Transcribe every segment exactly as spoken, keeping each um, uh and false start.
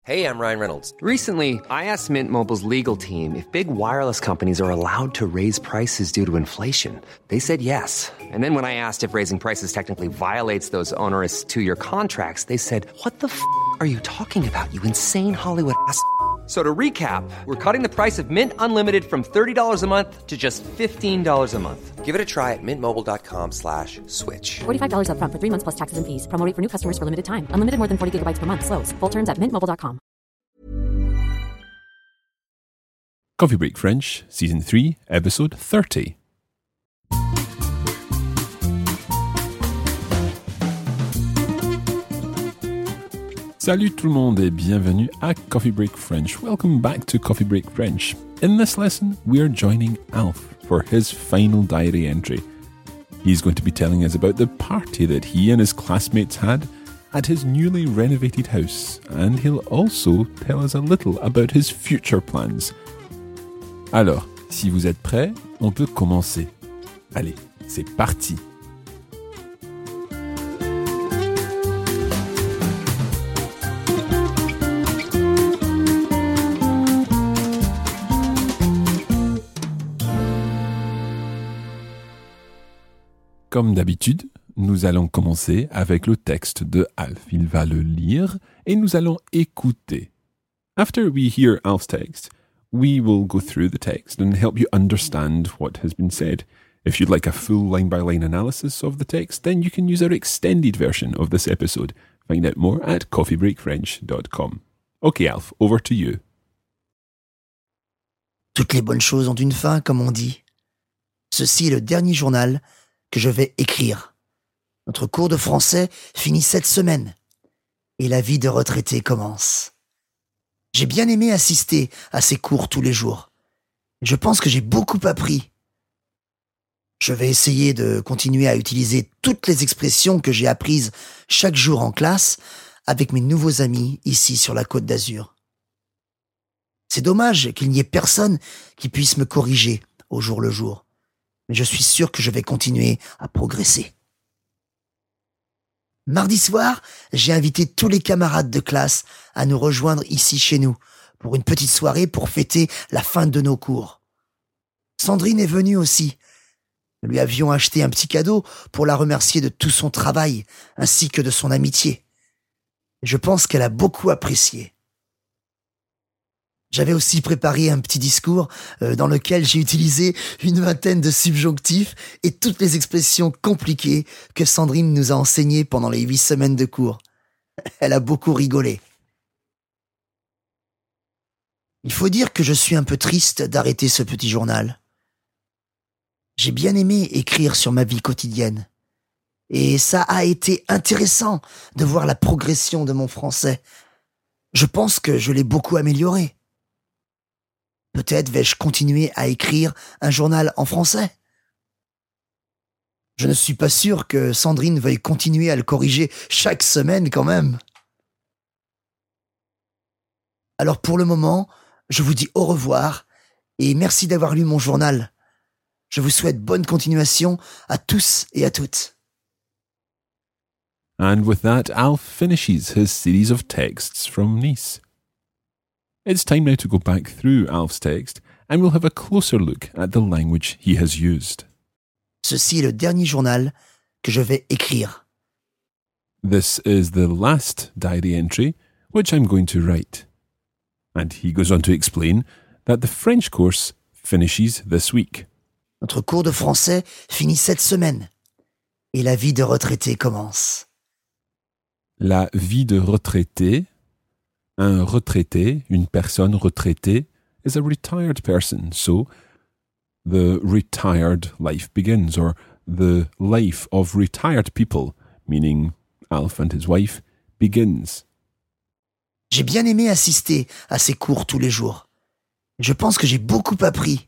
Hey, I'm Ryan Reynolds. Recently, I asked Mint Mobile's legal team if big wireless companies are allowed to raise prices due to inflation. They said yes. And then when I asked if raising prices technically violates those onerous two-year contracts, they said, what the f*** are you talking about, you insane Hollywood ass f- So to recap, we're cutting the price of Mint Unlimited from thirty dollars a month to just fifteen dollars a month. Give it a try at mintmobile.com slash switch. forty-five dollars up front for three months plus taxes and fees. Promo rate for new customers for limited time. Unlimited more than forty gigabytes per month. Slows full terms at mint mobile dot com. Coffee Break French, Season three, Episode thirty. Salut tout le monde et bienvenue à Coffee Break French. Welcome back to Coffee Break French. In this lesson, we are joining Alf for his final diary entry. He's going to be telling us about the party that he and his classmates had at his newly renovated house, and he'll also tell us a little about his future plans. Alors, si vous êtes prêts, on peut commencer. Allez, c'est parti! Comme d'habitude, nous allons commencer avec le texte de Alf. Il va le lire et nous allons écouter. After we hear Alf's text, we will go through the text and help you understand what has been said. If you'd like a full line-by-line analysis of the text, then you can use our extended version of this episode. Find out more at coffee break french dot com. Okay, Alf, over to you. Toutes les bonnes choses ont une fin, comme on dit. Ceci est le dernier journal que je vais écrire. Notre cours de français finit cette semaine et la vie de retraité commence. J'ai bien aimé assister à ces cours tous les jours. Je pense que j'ai beaucoup appris. Je vais essayer de continuer à utiliser toutes les expressions que j'ai apprises chaque jour en classe avec mes nouveaux amis ici sur la Côte d'Azur. C'est dommage qu'il n'y ait personne qui puisse me corriger au jour le jour. Mais je suis sûr que je vais continuer à progresser. Mardi soir, j'ai invité tous les camarades de classe à nous rejoindre ici chez nous pour une petite soirée pour fêter la fin de nos cours. Sandrine est venue aussi. Nous lui avions acheté un petit cadeau pour la remercier de tout son travail ainsi que de son amitié. Je pense qu'elle a beaucoup apprécié. J'avais aussi préparé un petit discours euh, dans lequel j'ai utilisé une vingtaine de subjonctifs et toutes les expressions compliquées que Sandrine nous a enseignées pendant les huit semaines de cours. Elle a beaucoup rigolé. Il faut dire que je suis un peu triste d'arrêter ce petit journal. J'ai bien aimé écrire sur ma vie quotidienne. Et ça a été intéressant de voir la progression de mon français. Je pense que je l'ai beaucoup amélioré. Peut-être vais-je continuer à écrire un journal en français. Je ne suis pas sûr que Sandrine veuille continuer à le corriger chaque semaine quand même. Alors pour le moment, je vous dis au revoir et merci d'avoir lu mon journal. Je vous souhaite bonne continuation à tous et à toutes. And with that, Alf finishes his series of texts from Nice. It's time now to go back through Alf's text and we'll have a closer look at the language he has used. Ceci est le dernier journal que je vais écrire. This is the last diary entry which I'm going to write. And he goes on to explain that the French course finishes this week. Notre cours de français finit cette semaine et la vie de retraité commence. La vie de retraité. Un retraité, une personne retraitée, is a retired person. So, the retired life begins, or the life of retired people, meaning Alf and his wife, begins. J'ai bien aimé assister à ces cours tous les jours. Je pense que j'ai beaucoup appris.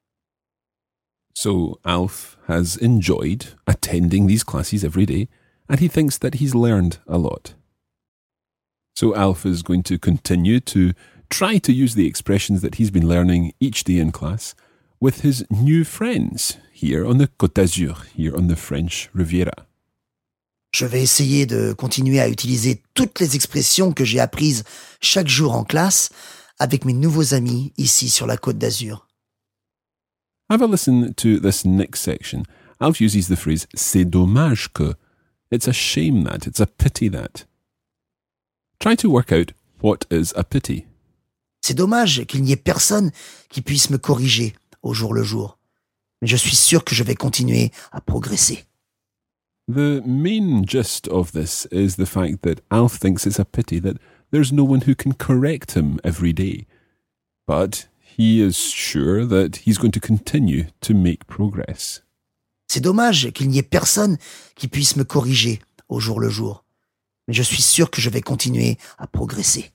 So, Alf has enjoyed attending these classes every day, and he thinks that he's learned a lot. So Alf is going to continue to try to use the expressions that he's been learning each day in class with his new friends here on the Côte d'Azur, here on the French Riviera. Je vais essayer de continuer à utiliser toutes les expressions que j'ai apprises chaque jour en classe avec mes nouveaux amis ici sur la Côte d'Azur. Have a listen to this next section. Alf uses the phrase « c'est dommage que ». It's a shame that, it's a pity that. Try to work out what is a pity. C'est dommage qu'il n'y ait personne qui puisse me corriger au jour le jour. Mais je suis sûr que je vais continuer à progresser. The main gist of this is the fact that Alf thinks it's a pity that there's no one who can correct him every day. But he is sure that he's going to continue to make progress. C'est dommage qu'il n'y ait personne qui puisse me corriger au jour le jour. Mais je suis sûr que je vais continuer à progresser.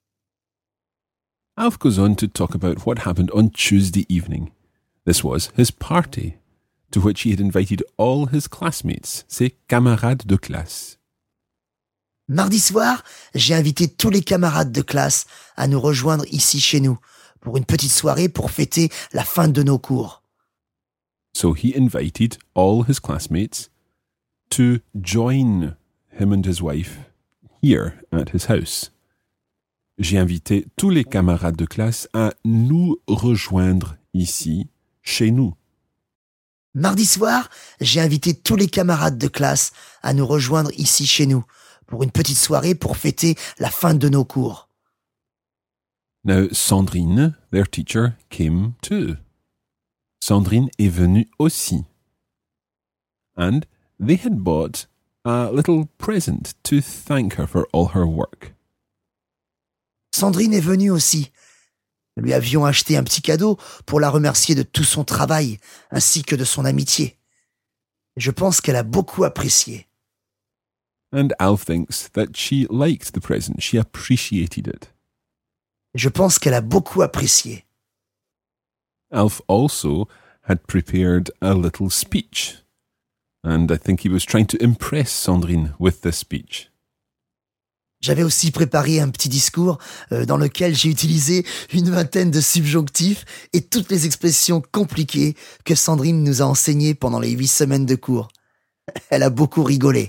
Alf goes on to talk about what happened on Tuesday evening. This was his party, to which he had invited all his classmates, ses camarades de classe. Mardi soir, j'ai invité tous les camarades de classe à nous rejoindre ici chez nous pour une petite soirée pour fêter la fin de nos cours. So he invited all his classmates to join him and his wife here at his house. J'ai invité tous les camarades de classe à nous rejoindre ici, chez nous. Mardi soir, j'ai invité tous les camarades de classe à nous rejoindre ici chez nous pour une petite soirée pour fêter la fin de nos cours. Now, Sandrine, their teacher, came too. Sandrine est venue aussi. And they had bought a little present to thank her for all her work. Sandrine est venue aussi. Nous lui avions acheté un petit cadeau pour la remercier de tout son travail ainsi que de son amitié. Je pense qu'elle a beaucoup apprécié. And Alf thinks that she liked the present. She appreciated it. Je pense qu'elle a beaucoup apprécié. Alf also had prepared a little speech. And I think he was trying to impress Sandrine with this speech. J'avais aussi préparé un petit discours euh, dans lequel j'ai utilisé une vingtaine de subjonctifs et toutes les expressions compliquées que Sandrine nous a enseignées pendant les huit semaines de cours. Elle a beaucoup rigolé.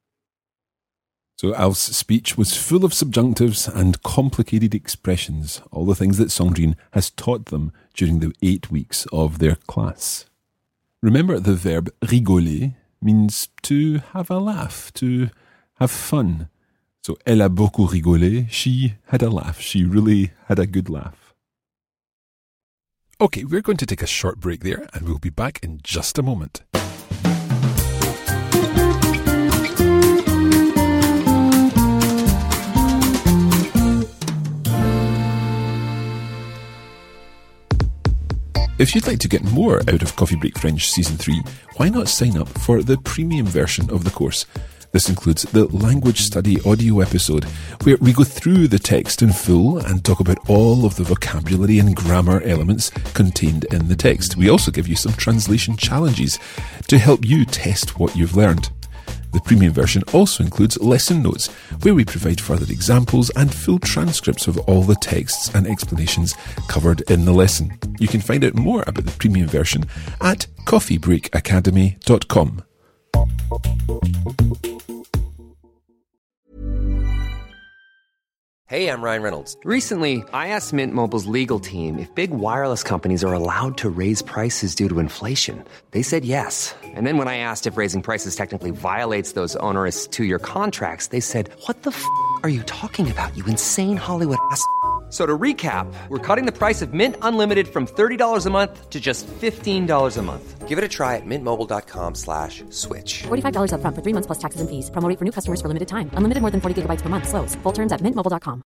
So Alf's speech was full of subjunctives and complicated expressions, all the things that Sandrine has taught them during the eight weeks of their class. Remember, the verb rigoler means to have a laugh, to have fun. So, elle a beaucoup rigolé. She had a laugh. She really had a good laugh. Okay, we're going to take a short break there and we'll be back in just a moment. If you'd like to get more out of Coffee Break French Season three, why not sign up for the premium version of the course? This includes the language study audio episode, where we go through the text in full and talk about all of the vocabulary and grammar elements contained in the text. We also give you some translation challenges to help you test what you've learned. The premium version also includes lesson notes, where we provide further examples and full transcripts of all the texts and explanations covered in the lesson. You can find out more about the premium version at coffee break academy dot com. Hey, I'm Ryan Reynolds. Recently, I asked Mint Mobile's legal team if big wireless companies are allowed to raise prices due to inflation. They said yes. And then when I asked if raising prices technically violates those onerous two-year contracts, they said, "What the f*** are you talking about, you insane Hollywood ass?" So to recap, we're cutting the price of Mint Unlimited from thirty dollars a month to just fifteen dollars a month. Give it a try at mintmobile.com slash switch. forty-five dollars up front for three months plus taxes and fees. Promo rate for new customers for limited time. Unlimited more than forty gigabytes per month. Slows full terms at mint mobile dot com.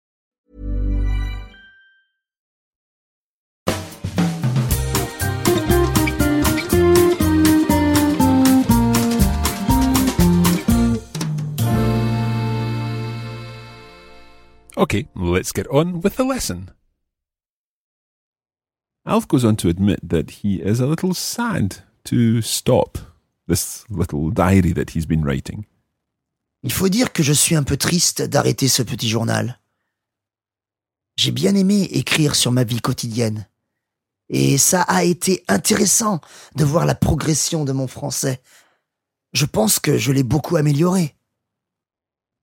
Okay, let's get on with the lesson. Alf goes on to admit that he is a little sad to stop this little diary that he's been writing. Il faut dire que je suis un peu triste d'arrêter ce petit journal. J'ai bien aimé écrire sur ma vie quotidienne. Et ça a été intéressant de voir la progression de mon français. Je pense que je l'ai beaucoup amélioré.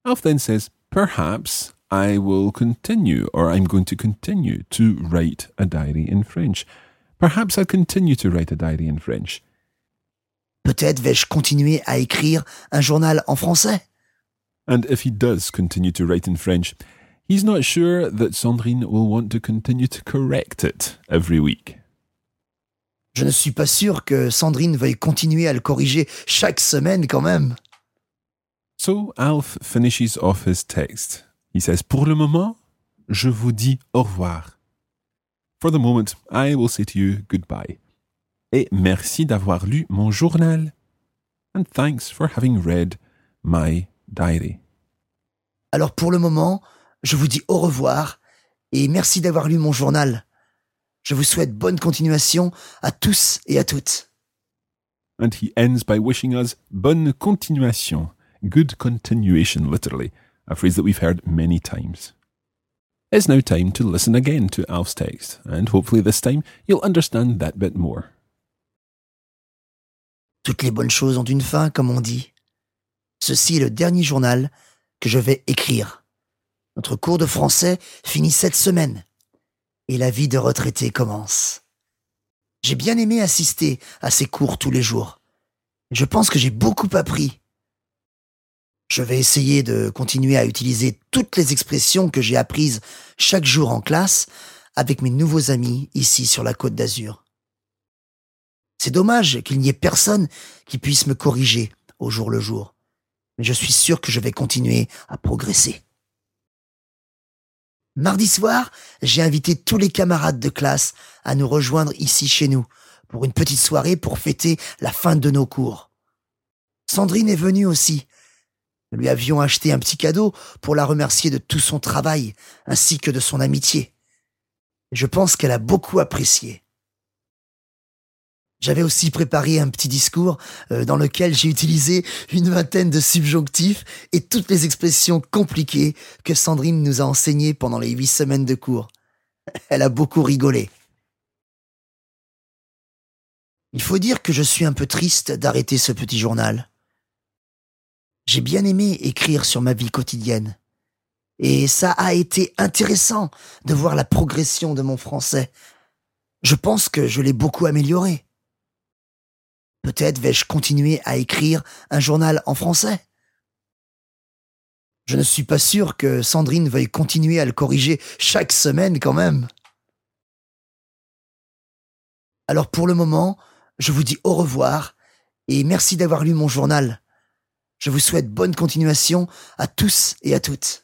Alf then says, perhaps I will continue, or I'm going to continue to write a diary in French. Perhaps I'll continue to write a diary in French. Peut-être vais-je continuer à écrire un journal en français. And if he does continue to write in French, he's not sure that Sandrine will want to continue to correct it every week. Je ne suis pas sûr que Sandrine veuille continuer à le corriger chaque semaine quand même. So Alf finishes off his text. He says, pour le moment, je vous dis au revoir. For the moment, I will say to you goodbye. Et merci d'avoir lu mon journal. And thanks for having read my diary. Alors pour le moment, je vous dis au revoir et merci d'avoir lu mon journal. Je vous souhaite bonne continuation à tous et à toutes. And he ends by wishing us bonne continuation, good continuation literally, a phrase that we've heard many times. It's now time to listen again to Alf's text, and hopefully this time you'll understand that bit more. Toutes les bonnes choses ont une fin, comme on dit. Ceci est le dernier journal que je vais écrire. Notre cours de français finit cette semaine et la vie de retraité commence. J'ai bien aimé assister à ces cours tous les jours. Je pense que j'ai beaucoup appris. Je vais essayer de continuer à utiliser toutes les expressions que j'ai apprises chaque jour en classe avec mes nouveaux amis ici sur la Côte d'Azur. C'est dommage qu'il n'y ait personne qui puisse me corriger au jour le jour, mais je suis sûr que je vais continuer à progresser. Mardi soir, j'ai invité tous les camarades de classe à nous rejoindre ici chez nous pour une petite soirée pour fêter la fin de nos cours. Sandrine est venue aussi. Nous lui avions acheté un petit cadeau pour la remercier de tout son travail ainsi que de son amitié. Je pense qu'elle a beaucoup apprécié. J'avais aussi préparé un petit discours euh, dans lequel j'ai utilisé une vingtaine de subjonctifs et toutes les expressions compliquées que Sandrine nous a enseignées pendant les huit semaines de cours. Elle a beaucoup rigolé. Il faut dire que je suis un peu triste d'arrêter ce petit journal. J'ai bien aimé écrire sur ma vie quotidienne. Et ça a été intéressant de voir la progression de mon français. Je pense que je l'ai beaucoup amélioré. Peut-être vais-je continuer à écrire un journal en français. Je ne suis pas sûr que Sandrine veuille continuer à le corriger chaque semaine quand même. Alors pour le moment, je vous dis au revoir et merci d'avoir lu mon journal. Je vous souhaite bonne continuation à tous et à toutes.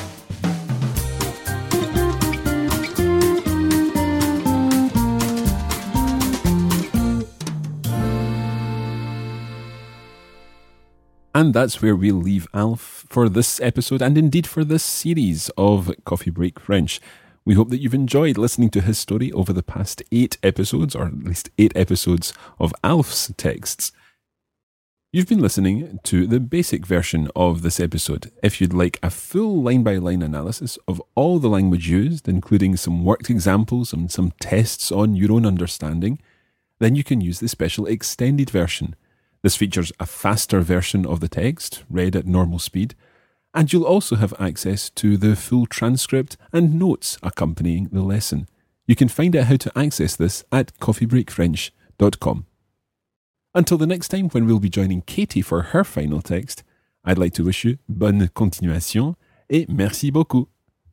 And that's where we'll leave Alf for this episode and indeed for this series of Coffee Break French. We hope that you've enjoyed listening to his story over the past eight episodes, or at least eight episodes of Alf's texts. You've been listening to the basic version of this episode. If you'd like a full line-by-line analysis of all the language used, including some worked examples and some tests on your own understanding, then you can use the special extended version. This features a faster version of the text, read at normal speed, and you'll also have access to the full transcript and notes accompanying the lesson. You can find out how to access this at coffee break french dot com. Until the next time when we'll be joining Katie for her final text, I'd like to wish you bonne continuation et merci beaucoup.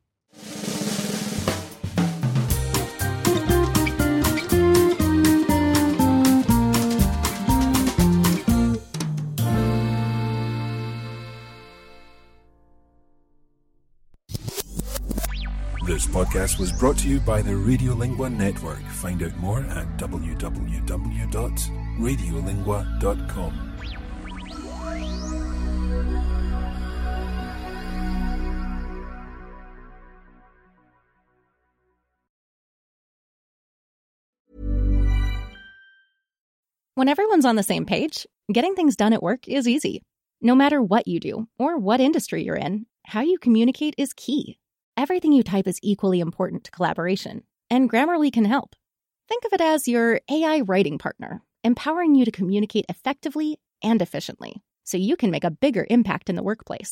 This podcast was brought to you by the Radiolingua Network. Find out more at w w w dot radiolingua dot com. When everyone's on the same page, getting things done at work is easy. No matter what you do or what industry you're in, how you communicate is key. Everything you type is equally important to collaboration, and Grammarly can help. Think of it as your A I writing partner, empowering you to communicate effectively and efficiently, so you can make a bigger impact in the workplace.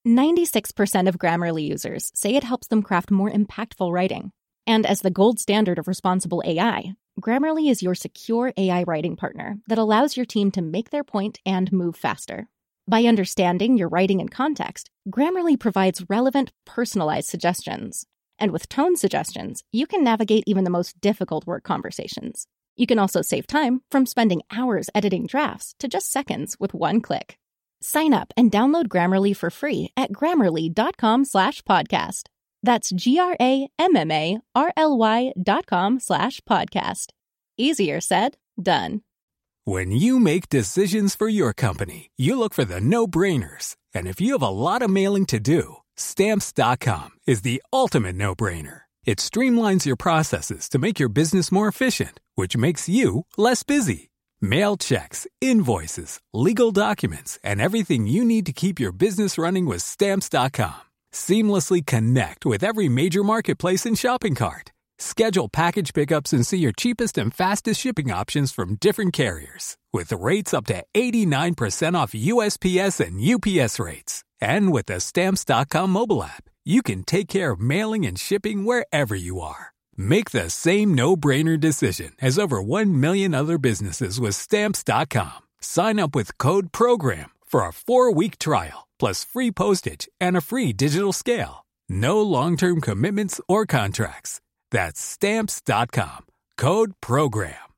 ninety-six percent of Grammarly users say it helps them craft more impactful writing. And as the gold standard of responsible A I, Grammarly is your secure A I writing partner that allows your team to make their point and move faster. By understanding your writing and context, Grammarly provides relevant, personalized suggestions. And with tone suggestions, you can navigate even the most difficult work conversations. You can also save time from spending hours editing drafts to just seconds with one click. Sign up and download Grammarly for free at grammarly.com slash podcast. That's G-R-A-M-M-A-R-L-Y dot com slash podcast. Easier said, done. When you make decisions for your company, you look for the no-brainers. And if you have a lot of mailing to do, Stamps dot com is the ultimate no-brainer. It streamlines your processes to make your business more efficient, which makes you less busy. Mail checks, invoices, legal documents, and everything you need to keep your business running with Stamps dot com. Seamlessly connect with every major marketplace and shopping cart. Schedule package pickups and see your cheapest and fastest shipping options from different carriers, with rates up to eighty-nine percent off U S P S and U P S rates. And with the Stamps dot com mobile app, you can take care of mailing and shipping wherever you are. Make the same no-brainer decision as over one million other businesses with Stamps dot com. Sign up with code PROGRAM for a four-week trial, plus free postage and a free digital scale. No long-term commitments or contracts. That's Stamps dot com. Code PROGRAM.